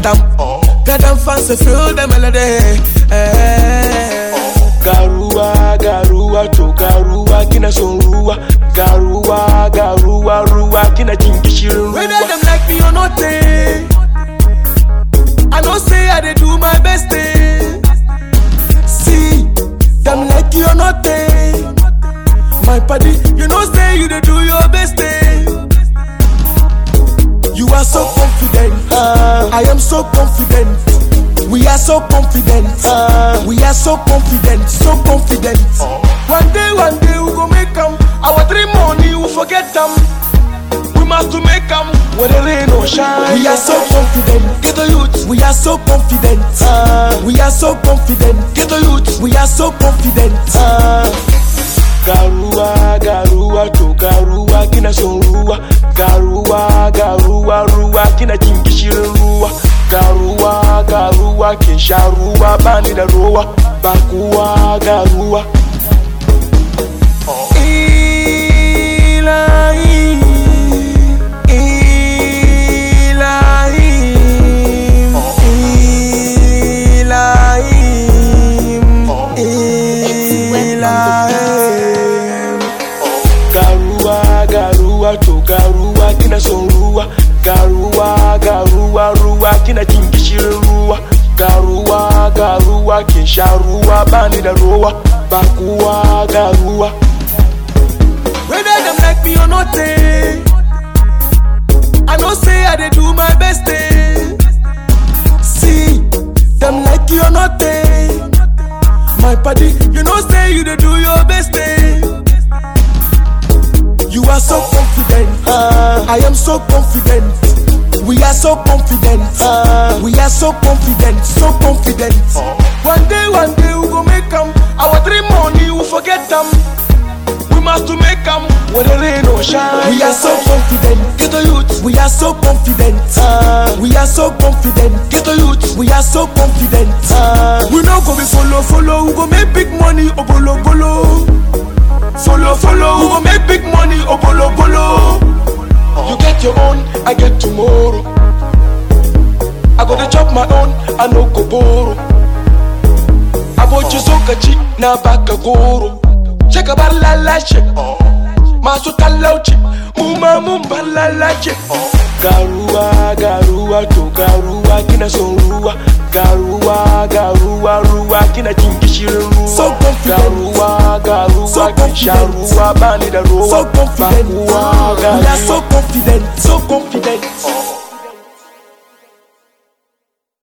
them. Get them fans to feel the melody. Garua, garua, to garua, kina sonrua. Garua, garua, rua, kina jingishiru. Whether them like me or not, I know say I dey do my best. See, them like you or not, my buddy, you know say you dey do your best. You are so confident, I am so confident. We are so confident, we are so confident, so confident. One day we go make them. Our dream money we forget them. We must to make them where the rain or shine. We are so confident, get the youth. We are so confident, we are so confident. Get the youth. We are so confident. Garua, garua, to garua, kina sonrua. Garua, garua, rua, kina jingishiru. Garua, garua, kisharua, bani da rua. Bakua, garua. Garua, to garua, kina sonrua. Garua, garua, rua, kina jingishiru. Garua, garua, kisharua, bani da rua. Bakua, garua. Whether them like me or not, I know say I dey do my best. See, them like you or not, my buddy, you know say you dey do your best. You are so confident, I am so confident. We are so confident, we are so confident, so confident. One day we go make them. Our dream money we forget them. We must to make them where the rain or shine. We are so confident, get the youth. We are so confident, we are so confident. Get the youth. We are so confident. We no go be follow. We go make big money, obolo bolo. Follow, we go make big money, obolo bolo. You get your own, I get tomorrow. I go to chop my own, I no go borrow. I bought you so kachi, na baka goro. Check a bala lache, masu talauchi, muma mumba la lache. Garua, garua, to garua, kina sonrua. Garua, garua, rua, kina jingishiru. So confident, garua, garua, so kisharua, bani da rua. So confident, we are so confident, so confident.